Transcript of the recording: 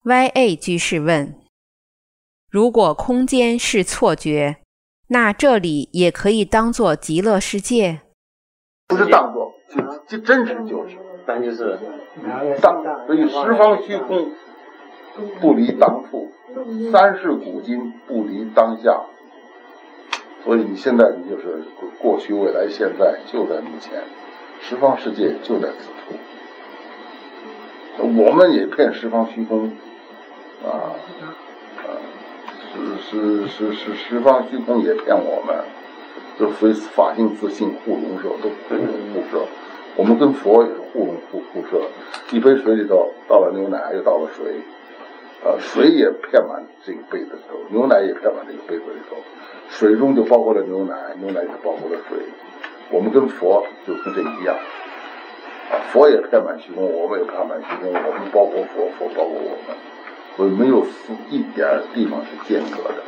YA 居士问：如果空间是错觉，那这里也可以当作极乐世界？ 不是当作，就真实就是。 但就是所以十方虚空不离当处，三世古今不离当下。所以你现在你就是过去、未来、现在就在目前，十方世界就在此处。我们也骗十方虚空十方虚空也骗我们，就非法性自性互融摄，都互融互摄。我们跟佛也是互融互摄，一杯水里头倒了牛奶，又倒了水，水也骗满这个杯子里头，牛奶也骗满这个杯子里头，水中就包括了牛奶，牛奶就包括了水。我们跟佛就跟这一样，佛也骗满虚空，我们也骗满虚空，我们包括佛，佛包括我们，所以没有一点地方是间隔的。